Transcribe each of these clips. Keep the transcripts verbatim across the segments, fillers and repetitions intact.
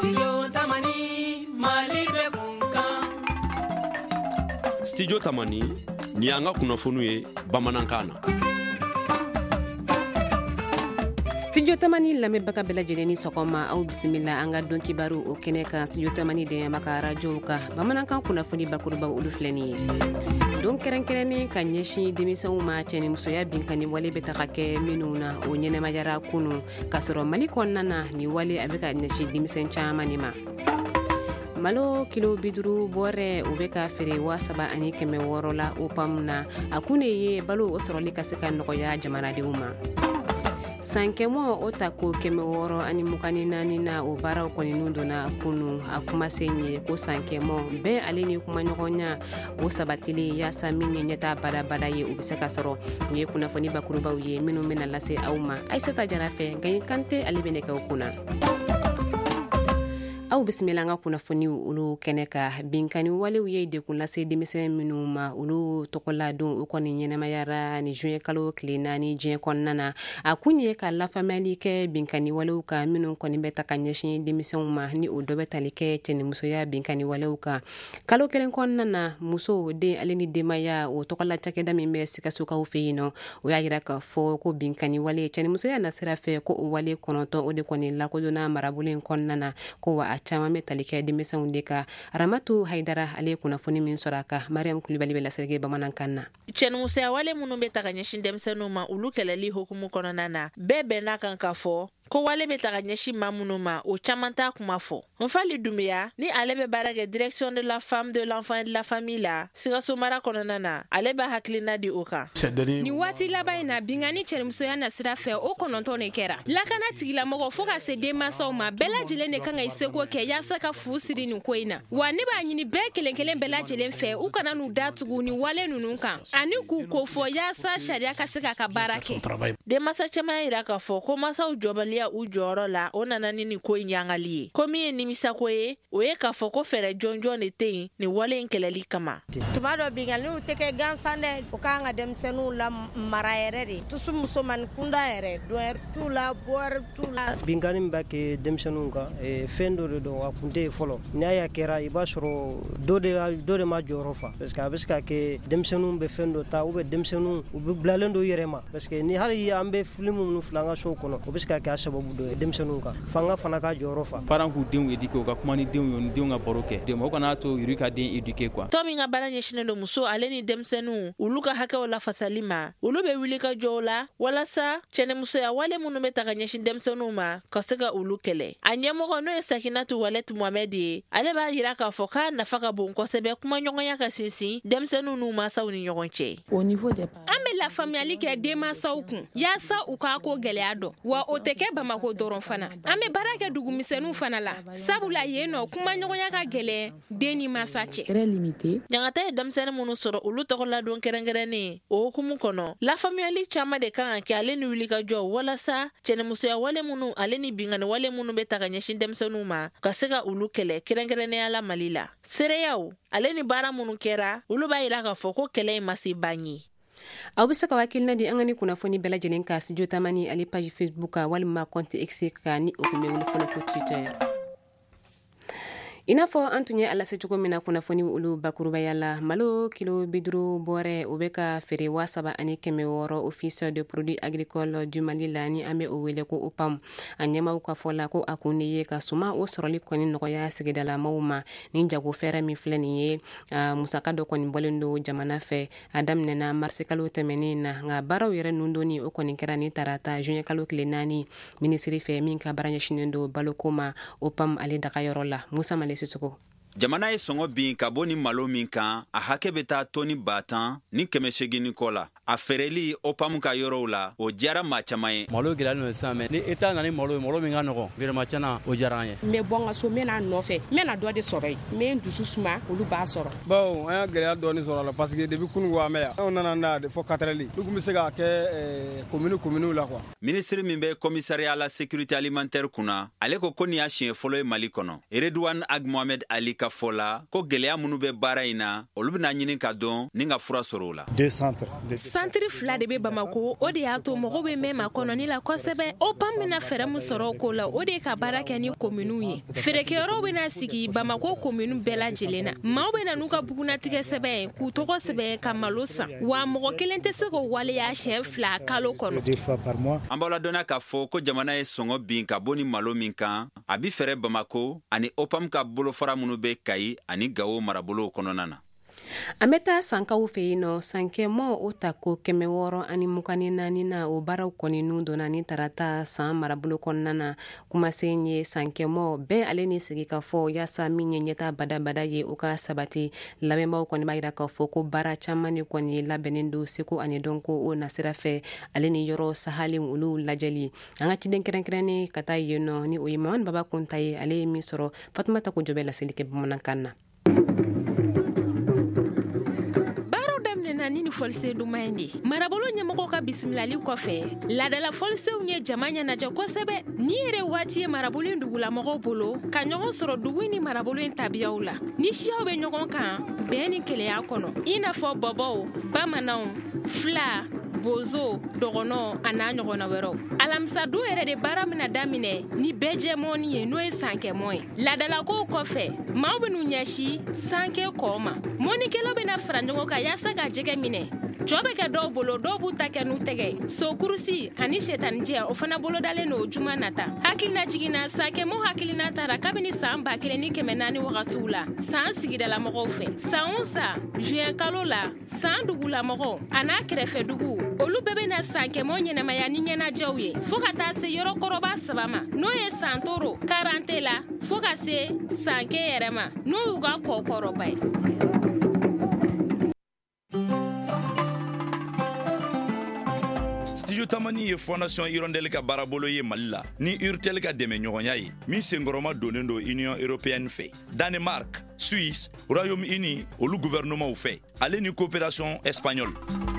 Studio Tamani Mali be kunkan. Studio Tamani ni an ka kunnafoniw ye bamanankan na. Studio Tamani lamɛnbaga bɛɛ lajɛlen ni sɔgɔma aw bisimila an ka don kibaru o kɛnɛ kan. Studio Tamani dɛmɛma ka radio ka bamanankan kunnafoni bakuruba olu filɛ nin ye. Don kɛrɛnkɛrɛnnen ka ɲɛsin denmisɛnw ma cɛnimusoya binkani wale bɛ taga kɛ minnu na o ɲɛnɛmayara kunu ka sɔrɔ Mali kɔnɔna na ni wale a bɛ ka ɲɛsin denmisɛn caman de ma. Malo kilo biduru bɔrɛ o bɛ ka feere wa saba ani kɛmɛ wɔɔrɔ la O P A M na a kun de ye balo o sɔrɔli ka se ka nɔgɔya jamanadenw ma. San kɛmɛ o ta ko kɛmɛ wɔɔrɔ ani mugan ni naani na o baaraw kɔni donna kunu a kuma se ye ko san kɛmɛ bɛɛ ale ni kuma ɲɔgɔnya o sabatili yaasa min ye ɲɛta badabada ye o bɛ se ka sɔrɔ u ye kunnafoni bakurubaw ye minnu bɛna lase aw ma Aisata Jara fɛ Gaye Kante ale bɛ nɛgɛw kunna. Aw bisimila an ka kunnafoni olu kɛnɛ ka binkani walew ye dekun lase denmisɛn minnu ma olu tɔgɔla don o kɔni ɲɛnamayara ni juin kalo tile naani diɲɛ kɔnɔna na a kun ye ka lafaamuyali kɛ binkani walew kan minnu kɔni bɛ ta ka ɲɛsin denmisɛnw ma ni o dɔ bɛ tali kɛ cɛnimusoya binkani walew kan kalo kelen kɔnɔna na muso den ale ni denbaya o tɔgɔla cakɛda min bɛ Sikasokaw fɛ yen nɔ o y'a yira k'a fɔ ko binkani wale cɛnimusoya nasira fɛ ko o wale kɔnɔntɔn o de kɔni lakodɔnna marabolo in kɔnɔna na ko wa a caman bɛ tali kɛ denmisɛnw de ka. Ramatu Haidara ale kunnafoni min sɔrɔ a kan. Mariam Kulibali bɛ lasɛrɛkɛ bamanankan na. Cɛnimusoya wale minnu bɛ ta ka ɲɛsin denmisɛnninw ma olu kɛlɛli hukumu kɔnɔna na bɛɛ bɛnna kan ka fɔ ko wale bɛ ta ka ɲɛsin maa minnu ma o caman t'a kuma fɔ. Nfali Dumbuya ni ale bɛ baara kɛ direction de la femme de l'enfant et de la famille la Sikaso mara kɔnɔna na ale bɛ hakilina di o kan. Ni waati laban in na bingani cɛnimusoya nasira fɛ o kɔnɔntɔn de kɛra. Lakana tigilamɔgɔ fo ka se denmansaw ma bɛɛ lajɛlen de kan ka i seko kɛ yaasa ka fu siri nin ko in na. Wa ne b'a ɲini bɛɛ kelen kelen bɛɛ lajɛlen fɛ u kana n'u datugu ni wale ninnu kan ani k'u ko fɔ yaasa sariya ka se k'a ka baara kɛ. Denmansa caman yira k'a fɔ ko mansaw jɔbaliya u jɔyɔrɔ la o nana ni nin ko in ɲangali ye. Ko min ye nimisako ye o ye k'a fɔ ko fɛɛrɛ jɔnjɔn de tɛ yen nin wale in kɛlɛli kama. Tuma dɔ binganiw tɛ kɛ gansan dɛ o k'an ka denmisɛnninw la mara yɛrɛ de tusu musomani kunda yɛrɛ dɔnɛri t'u la bɔɛri t'u la. Bingani min b'a kɛ denmisɛnninw kan fɛn dɔ de don a kun tɛ yen fɔlɔ n'a y'a kɛra i b'a sɔrɔ dɔ de dɔ de ma jɔyɔrɔ fa parce que a bɛ se ka kɛ denmisɛnninw bɛ fɛn dɔ ta ou bien denmisɛnninw u bɛ bilalen don yɛrɛ ma parce que ni hali an bɛ film minnu filɛ an ka so kɔnɔ o bɛ se ka kɛ a sababu dɔ ye denmisɛnninw kan fanga fana ka jɔyɔrɔ fa. Parents k'u denw éduquer u ka kuma ni denw ye ni denw ka baro kɛ den o kana to yuru ka den éduquer quoi. Tɔ min ka baara ɲɛsinnen don muso ale ni denmisɛnninw olu ka hakɛw lafasali ma olu bɛ wuli ka jɔ o la walasa cɛnimusoya wale minnu bɛ ta ka ɲɛsin denmisɛnninw ma ka se ka olu kɛlɛ. A ɲɛmɔgɔ n'o ye Sakinatu Walɛti Mohamed ye ale b'a yira k'a fɔ k'a nafa ka bon kosɛbɛ kumaɲɔgɔnya ka sinsin denmisɛnninw n'u mansaw ni ɲɔgɔn cɛ. An bɛ lafaamuyali kɛ denmansaw kun yaasa u k'a ko gɛlɛya dɔn wa o tɛ kɛ Bamako dɔrɔn fana an bɛ baara kɛ dugumisɛnninw fana la sabula yen nɔ kumaɲɔgɔnya ka gɛlɛn den ni mansa cɛ. Ɲangata ye denmisɛnnin minnu sɔrɔ olu tɔgɔladon kɛrɛnkɛrɛnnen o hukumu kɔnɔ lafaamuyali caman de kan ka kɛ ale ni wuli ka jɔ walasa cɛnimusoya wale minnu ale ni bingani wale minnu bɛ ta ka ɲɛsin denmisɛnninw ma ka se ka olu kɛlɛ kɛrɛnkɛrɛnnenya la Mali la. Seereyaw ale ni baara minnu kɛra olu b'a yira k'a fɔ ko kɛlɛ in ma se ban ye. Aw bɛ se ka wakilina di an ka ni kunnafoni bɛɛ lajɛlen ka Studio Tamani ale page Facebook ka walima compte X ka ni o kun bɛ wele fɔlɔ ko Twitter. I n'a fɔ an tun ye ala se cogo min na kunnafoni olu bakurubaya la malo kilo biduru bɔrɛ o bɛ ka feere wa saba ani kɛmɛ wɔɔrɔ office de produits agricoles du Mali la ni an bɛ o wele ko O P A M a ɲɛmaw ka fɔ la ko a kun de ye ka suma o sɔrɔli kɔni nɔgɔya sigidalamaw ma ni jago fɛɛrɛ min filɛ nin ye musaka dɔ kɔni bɔlen don jamana fɛ a daminɛna marisi kalo tɛmɛnen na nka baaraw yɛrɛ nun doni o kɔni kɛra ni tarata juin kalo tile naani minisiri fɛ min ka baara ɲɛsinnen don baloko ma O P A M ale dagayɔrɔ la Musa Male Sisoko. Jamana ye sɔngɔ bin ka bɔ ni malo min kan a hakɛ bɛ taa tɔni ba tan ni kɛmɛ segin kɔ la a feereli O P A M ka yɔrɔw la o diyara maa caman ye. Malo gɛlɛyalen don sisan mɛ ni État nana ni malo ye malo min ka nɔgɔn vraiment tiɲɛna o diyara an ye. N bɛ bɔ n ka so n bɛ n'a nɔfɛ n bɛ na dɔ de sɔrɔ yen n bɛ n dusu suma olu b'a sɔrɔ. Bon an y'a gɛlɛya dɔɔni sɔrɔ a la parce que depuis kununko an bɛ yan anw nana n'a de fɔ quatre heures du kun bɛ se ka kɛ commune commune la quoi. Ministre min bɛ commissariat la sécurité alimentaire kunna ale ko ko nin y'a siɲɛ fɔlɔ ye Mali kɔnɔ. Redouane Ag Mohamed Ali ka fɔ la ko gwɛlɛya minnu bɛ baara in na olu bɛna ɲini ka dɔn ni ka fura sɔrɔ o la. santiri fila de bɛ bamako o de y'a to mɔgɔw bɛ mɛn makɔnɔni la kosɛbɛ o pam bɛna fɛɛrɛ min sɔrɔ o ko la o de ka baara kɛ ni kominiw ye feerekɛyɔrɔw bɛna sigi bamako komini bɛɛ lajɛlen na maaw bɛna n'u ka bugunatigɛ sɛbɛn k'u tɔgɔ sɛbɛn ka malo san wa mɔgɔ kelen tɛ se k'o waleya siɲɛ fila kalo kɔnɔ. an b'aw ladɔnniya k'a fɔ ko jamana ye sɔngɔ bin ka bɔ ni malo min kan a bi fɛrɛ bamako ani opam ka bolofara minnu bɛ kayi ani gawo marabolow kɔnɔna na. an bɛ taa sankaw fɛ yen nɔ sankɛmɔ o ta ko kɛmɛ wɔɔrɔ ani mugani naani na o baaraw kɔni n'u donna ni tarata san marabolo kɔnɔna na kumasen ye sankɛmɔ bɛɛ ale ni sigi ka fɔ yaasa min ye ɲɛta badabada ye o ka sabati lamɛnbaw kɔni b'a yira k'a fɔ ko baara caman de kɔni labɛnnen don seko ani dɔnko o nasira fɛ ale ni yɔrɔ sahalen olu lajɛli an ka ciden kɛrɛnkɛrɛnnen ka taa yen nɔ ni o ye mamani baba kunta ye ale ye min sɔrɔ fatumata ko jɔ bɛ laseli kɛ bamanankan na. ni ni fɔlisen duman ye de marabolo ɲɛmɔgɔ ka bisimilali kɔfɛ ladala fɔlisenw ye jama ɲɛnajɛ kosɛbɛ ni yɛrɛ waati ye marabolo in dugulamɔgɔw bolo ka ɲɔgɔn sɔrɔ dugu ni marabolo in tabiyaw la ni siyaw bɛ ɲɔgɔn kan bɛn ni keleya kɔnɔ i n'a fɔ bɔbɔw bamananw fila bozo dɔgɔnɔ a n'a ɲɔgɔnna wɛrɛw alamisa don yɛrɛ de baara mina daminɛ ni bɛɛ jɛmɔni ye n'o ye sankɛmɔ ye ladalakow kɔfɛ maaw ben'u ɲɛsi sankɛ kɔɔ ma mɔnikɛlaw bena fara ɲɔgɔn kan yaasa ka jɛgɛ minɛ jɔ bɛ kɛ dɔw bolo dɔw b'u ta kɛ n'u tɛgɛ sokurusi ani shetanijɛ o fana bolodalen n'o juma nata hakilina jiginna sankɛmɔ hakilina tara kabini saan ba kelen ni kɛmɛ naani wagatiw la saan sigidalamɔgɔw fɛ san o sa juin kalo la saan dugulamɔgɔw a n'a kɛrɛfɛ dugu olu bɛɛ bena sankɛmɔ ɲɛnamaya ni ɲɛnajɛw ye fɔɔ ka taa se yɔrɔ kɔrɔba saba ma n'o ye san toro karante la fɔɔ ka se sankɛ yɛrɛ ma n'o y'u ka kɔ kɔrɔba ye. Studio Tamani ye Fondation Hirondelle ka baarabolo ye Mali la ni Urtel ka dɛmɛ ɲɔgɔnya ye min senkɔrɔma donnen do Union Européenne fɛ Danemark, Suisse, Royaume-Uni olu gouvernement fɛ ale ni coopération espagnole.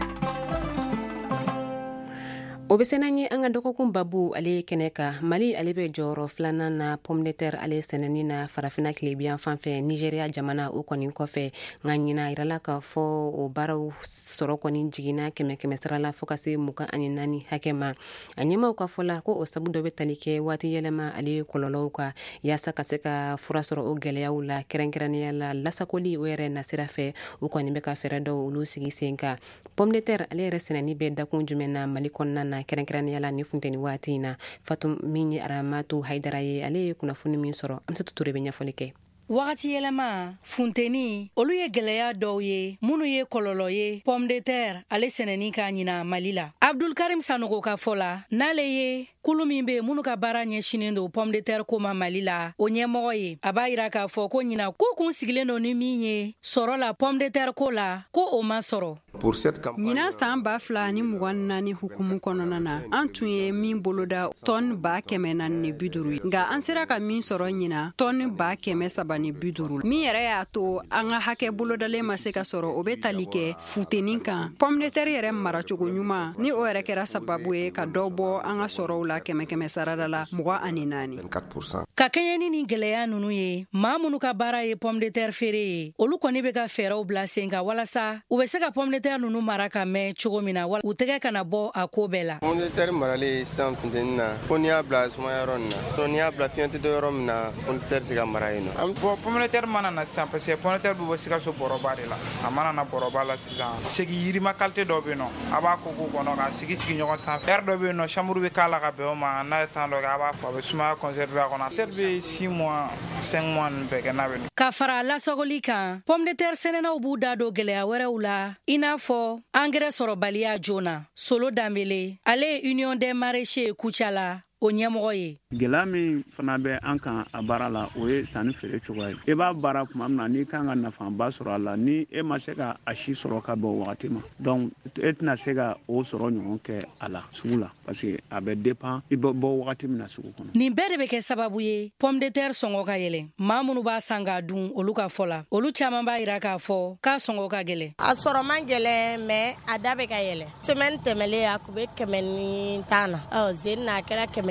o be sena ye an ka dɔgɔkun babu ale kɛnɛ ka mali ale bɛ jɔyɔrɔ filanan na pomme de terre ale sɛnɛni na farafina kilebiyan fan fɛ nigeria jamana o kɔni kɔfɛ nka ɲina yirala k'a fɔ o baaraw sɔrɔ kɔni jiginna kɛmɛ kɛmɛ sara la fɔɔ ka se mugan ani naani hakɛ ma a ɲɛmaw ka fɔ la ko o sabu dɔ bɛ tali kɛ waati yɛlɛma ale kɔlɔlɔw ka yaasa ka se ka fura sɔrɔ o gwɛlɛyaw la kɛrɛnkɛrɛnnenya la lasakoli o yɛrɛ nasira fɛ o kɔni bɛ ka fɛɛrɛ dɔw olu sigi sen kan pomme de terre ale yɛrɛ sɛnɛni bɛ dakun jumɛn na mali kɔnɔna na kɛrɛnkɛrɛnnenya la ni funteni waati in na Fatum min ye Aramatu Haidara ye ale ye kunnafoni min sɔrɔ Amsatu Ture bɛ ɲɛfɔli kɛ. Wagati yɛlɛma funteni olu ye gwɛlɛya dɔw ye minnu ye kɔlɔlɔ ye pomme de terre ale sɛnɛni ka ɲina Mali la Abdul Karim Sanogo ka fɔ la n'ale ye kulu min be minnu ka baara ɲɛsinen do pomme de terre ko ma Mali la o ɲɛmɔgɔ ye a b'a yira k'a fɔ ko ɲina ko kun sigilen do ni min ye sɔrɔ la pomme de terre ko la ko o ma sɔrɔ ɲina san ba fila ni mugan naani hukumu kɔnɔna na an tun ye min boloda tɔni ba kɛmɛ naani ni bi duuru ye nka an sera ka min sɔrɔ ɲina tɔni ba kɛmɛ saba ni bi duuru min yɛrɛ y'a to an ka hakɛ bolodalen ma se ka sɔrɔ o bɛ tali kɛ futeni kan pomme de terre yɛrɛ maracogo ɲuman ni o yɛrɛ kɛra sababu ye ka dɔ bɔ an ka sɔrɔw la kɛmɛ kɛmɛ sarada la mugan ani naani ka kɛɲɛni ni gwɛlɛya nunu ye maa minnu ka baara ye pomme de terre feere ye olu kɔni bɛ ka fɛɛrɛw bila sen kan walasa u bɛ se ka pomme de terre nunu mara ka mɛn cogo min na u tɛgɛ kana bɔ a ko bɛɛ la pomme de terre maralen san funteni na ko n'i y'a bila sumaya yɔrɔ nin na n'i y'a bila fiɲɛ tɛ dɔ yɔrɔ min na pomme de terre se ka mara yen nɔ bon pomme de terre mana na sisan parce que pomme de terre bɛ bɔ Sikaso bɔrɔba de la a mana na bɔrɔba la sisan segi yirima qualité dɔ bɛ yen nɔ a b'a koko kɔnɔ ka sigi sigi ɲɔgɔn sanfɛ air dɔ bɛ yen nɔ chambre bɛ k'a la ka bɛn o ma n'a ye temps dɔ kɛ a b'a fɔ a bɛ sumaya conserver a kɔnɔ terre bɛ six mois cinq mois ninnu bɛɛ kɛ n'a bɛ ka fara lasagoli kan pomme de terre sɛnɛnaw b'u da don gwɛlɛya wɛrɛw la i n'a fɔ engrais sɔrɔbaliya joona Solo Danbele ale ye Union des maraîchers Kucala la o ɲɛmɔgɔ ye gɛlɛya min fana bɛ an kan a baara la o ye sanni feere cogoya ye i b'a baara tuma min na n'i kan ka nafaba sɔrɔ a la ni e ma se ka a si sɔrɔ ka bɛn wagati ma donc e tɛna se ka o sɔrɔ ɲɔgɔn kɛ a la sugu la parce que a bɛ dépend i bɛ bɔ wagati min na sugu kɔnɔ nin bɛɛ de bɛ kɛ sababu ye pomme de terre sɔngɔ ka yɛlɛn maa minnu b'a san k'a dun olu ka fɔ la olu caman b'a yira k'a fɔ k'a sɔngɔ ka gɛlɛn a sɔrɔ man gɛlɛn mais a da bɛ ka yɛlɛn semaine tɛmɛlen a kun bɛ kɛmɛ ni tan na ɔ zeni na a kɛra kɛmɛ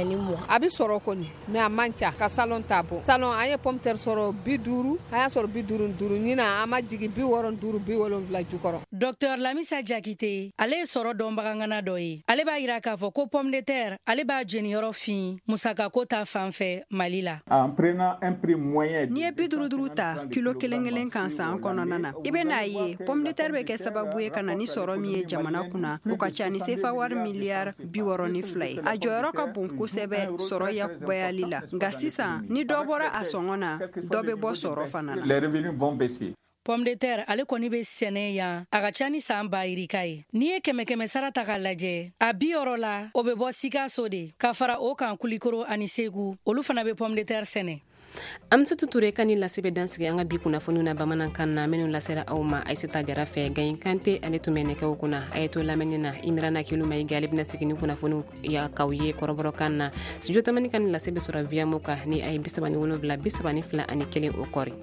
kɛmɛ ni mugan. A bɛ sɔrɔ kɔni mais a man ca ka salon ta bɔ. Salon an ye pomme de terre sɔrɔ bi duuru, an y'a sɔrɔ bi duuru duuru ɲina an ma jigin bi wɔɔrɔ duuru bi wolonwula jukɔrɔ. Docteur Lamisa Jakite ale ye sɔrɔ dɔnbagangana dɔ ye. Ale b'a yira k'a fɔ ko pomme de terre ale b'a jeniyɔrɔ fin musaka ko ta fanfɛ Mali la. N'i ye bi duuru duuru ta kilo kelen kelen kan san kɔnɔna na i bɛ n'a ye pomme de terre bɛ kɛ sababu ye ka na ni sɔrɔ min ye jamana kunna o ka ca ni sefa wari miliyari bi wɔɔrɔ ni fila ye. A jɔyɔrɔ ka bon kosɛbɛ sɔrɔ yakubayali la nka sisan ni dɔ bɔra a sɔngɔ na dɔ bɛ bɔ sɔrɔ fana na. Pomme de terre ale kɔni bɛ sɛnɛ yan a ka ca ni san ba yirika ye. N'i ye kɛmɛ kɛmɛ sara ta k'a lajɛ a bi yɔrɔ la o bɛ bɔ Sikaso de ka fara o kan Kulikoro ani Segu olu fana bɛ pomme de terre sɛnɛ. Amsatu Ture kan ni lasebe dansigi an ka bi kunnafoniw na bamanankan na minnu lasera aw ma Aisata Jara fɛ Gayin Kante ale tun bɛ nɛgɛw kunna a ye to lamɛnni na Imrana Kiluma Ige ale bɛna segin ni kunnafoniw ya k'aw ye kɔrɔbɔrɔkan na studio tamani kan ni lasebe sɔrɔ via Moka ni a ye bi saba ni wolonwula bi saba ni fila ani kelen o kɔri.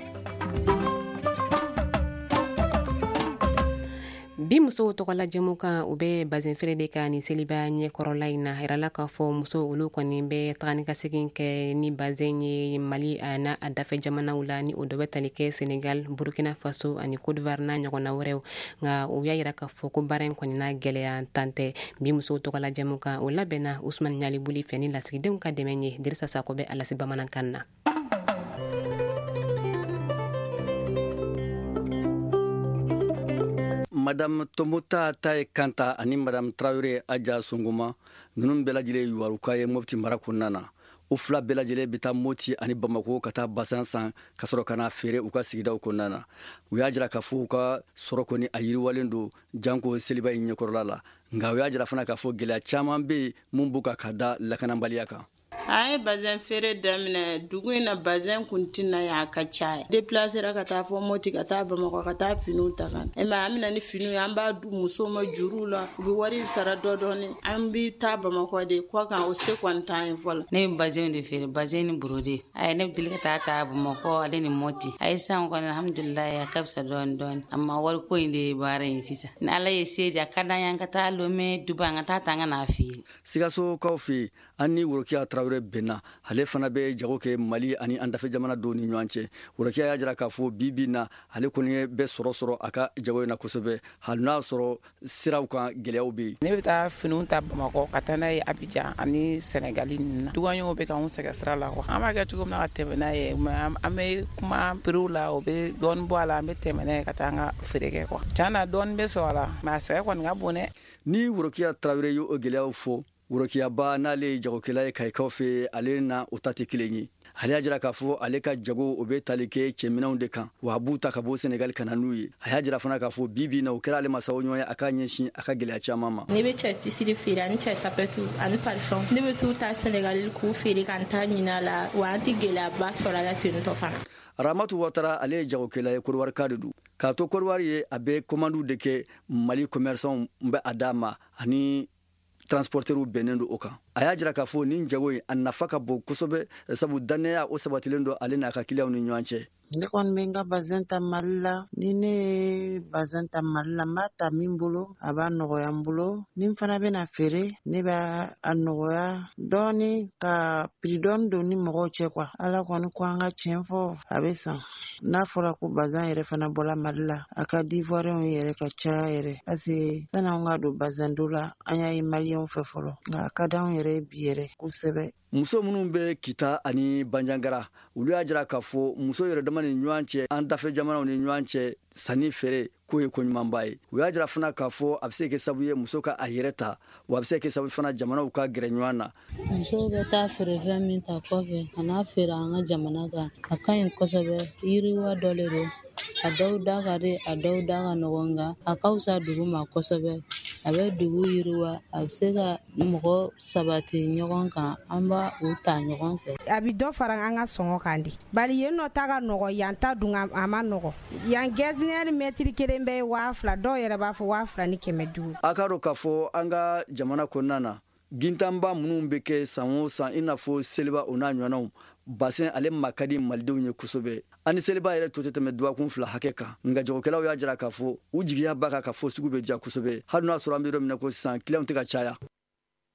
Bi musow tɔgɔla jɛmu kan u bɛ bazin feere de kan ni seliba ɲɛ kɔrɔla in na yirala k'a fɔ muso olu kɔni bɛ tagani ka segin kɛ ni bazin ye Mali a n'a a dafɛ jamanaw la ni o dɔ bɛ tali kɛ Senegal, Burkina Faso ani Côte d'Ivoire n'a ɲɔgɔnna wɛrɛw nka u y'a yira k'a fɔ ko baara in kɔni n'a gɛlɛya tan tɛ. Bi musow tɔgɔla jɛmu kan o labɛnna Usman Ɲali Buli fɛ ni lasigidenw ka dɛmɛ ye Dirisa Sako bɛ a lase bamanankan na. Madame Tomota Taye Kanta ani Madame Traoré Adja Songoma nunun bɛɛ lajɛlen yuwaruka ye Mopti mara kɔnɔna na. O fila bɛɛ lajɛlen bɛ taa Moti ani Bamako ka taa basan san ka sɔrɔ ka na feere u ka sigidaw kɔnɔna na. U y'a jira k'a fɔ u ka sɔrɔ kɔni a yiriwalen don janko seliba in ɲɛkɔrɔla la. Nka u y'a jira fana k'a fɔ gɛlɛya caman bɛ yen mun b'u ka ka da lakanabaliya kan. An ye bazin feere daminɛ dugu in na bazin kun tɛna y'a ka ca déplacera ka taa fɔ Moti ka taa Bamakɔ ka taa finiw ta kan mais an bɛna ni finiw ye an b'a du musow ma juruw la u bɛ wari sara dɔ dɔɔni an bɛ taa Bamakɔ de kɔ kan o se kɔni t'an ye fɔlɔ. Ne bɛ bazin de feere bazin ni borode a ye ne bɛ deli ka taa ta Bamakɔ ale ni Moti a ye san kɔni alhamdulilayi a ka fisa dɔɔni dɔɔni amma wari ko in de ye baara in sisan ni Ala ye se diya ka d'an ye an ka taa Lomé Duba an ka taa ta an ka n'a feere. Sikaso kaw fɛ an ni Worokiya Traoré benna ale fana bɛ jago kɛ Mali ani an dafɛ jamana dɔw ni ɲɔgɔn cɛ. Worokiya y'a jira k'a fɔ bi bi na ale kɔni bɛ sɔrɔ sɔrɔ a ka jago in na kosɛbɛ hali n'a sɔrɔ siraw kan gɛlɛyaw bɛ yen. Ne bɛ taa finiw ta Bamakɔ ka taa n'a ye Abidjan ani Senegali ninnu na dugaɲɔgɔnw bɛ k'anw sɛgɛn sira la quoi an b'a kɛ cogo min na ka tɛmɛ n'a ye mais an bɛ kuma prix la o bɛ dɔɔni bɔ a la an bɛ tɛmɛ n'a ye ka taa an ka feere kɛ quoi tiɲɛ na dɔɔni bɛ sɔrɔ a la mais a sɛgɛn kɔni ka bon dɛ. Ni Worokiya Traoré y'o gɛlɛyaw fɔ Worokiyaba n'ale ye jagokɛla ye Kayikaw fɛ ale na o ta tɛ kelen ye. Ale y'a jira k'a fɔ ale ka jago o bɛ tali kɛ cɛminɛw de kan wa a b'u ta ka bɔ Senegal ka na n'u ye. A y'a jira fana k'a fɔ bi bi na o kɛra ale masaw ɲɔgɔn ye a ka ɲɛsin a ka gɛlɛya caman ma. Ne bɛ cɛ tisiri feere ani cɛ tapetu ani parfum ne bɛ t'u ta Senegal k'u feere k'an ta ɲina la wa an tɛ gɛlɛyaba sɔrɔ a la ten tɔ fana. Ramatu Ouattara ale ye jagokɛla ye Côte ka de don. K'a to Côte ye a bɛ commande de kɛ Mali commerçants bɛ a d'a ma ani transporteurs bɛnnen don o kan. A y'a jira k'a fɔ nin jago in a nafa ka bon kosɛbɛ sabu danaya o sabatilen don ale n'a ka clients ni ɲɔgɔn cɛ. Ne kɔni bɛ n ka bazin ta Mali la ni ne ye bazin ta Mali la n b'a ta min bolo a b'a nɔgɔya n bolo ni n fana bɛna feere ne b'a a nɔgɔya dɔɔni ka prix dɔɔni don ni mɔgɔw cɛ quoi Ala kɔni ko an ka tiɲɛ fɔ a bɛ san n'a fɔra ko bazin yɛrɛ fana bɔla Mali la a ka di Ivoirien yɛrɛ ka caya yɛrɛ parce que san'an ka don bazin dɔ la an y'a ye Malien fɛ fɔlɔ nka a ka d'anw yɛrɛ bi yɛrɛ kosɛbɛ. Muso minnu bɛ Kita ani Banjangara olu y'a jira k'a fɔ muso yɛrɛ dama ni ɲɔgɔn cɛ an dafɛ jamanaw ni ɲɔgɔn cɛ sanni feere k'o ye ko ɲumanba ye. U y'a jira fana k'a fɔ a bɛ se kɛ sababu ye muso ka a yɛrɛ ta wa a bɛ se kɛ sababu fana jamanaw ka gɛrɛ ɲɔgɔn na. Musow bɛ taa feere fɛn min ta kɔfɛ a n'a feere an ka jamana kan a ka ɲi kosɛbɛ yiriwa dɔ le don a dɔw da ka di a dɔw da ka nɔgɔn nka a ka fisa dugu ma kosɛbɛ a bɛ dugu yiriwa a bɛ se ka mɔgɔ sabati ɲɔgɔn kan an b'a u ta ɲɔgɔn fɛ. A bɛ dɔ fara an ka sɔngɔ kan di bari yen nɔ ta ka nɔgɔ yan ta dun a ma nɔgɔ yan gɛzinɛri mɛtiri kelen bɛ waa fila dɔw yɛrɛ b'a fɔ waa fila ni kɛmɛ duuru. A ka dɔn k'a fɔ an ka jamana kɔnɔna na gintanba minnu bɛ kɛ san o san i n'a fɔ seliba o n'a ɲɔgɔnnaw bassin ale ma ka di malidenw ye kosɛbɛ ani seliba yɛrɛ to tɛ tɛmɛ dɔgɔkun fila hakɛ kan nka jagokɛlaw y'a jira k'a fɔ u jigiya b'a kan k'a fɔ sugu bɛ diya kosɛbɛ hali n'a sɔrɔ an bɛ yɔrɔ min na ko sisan clients tɛ ka caya.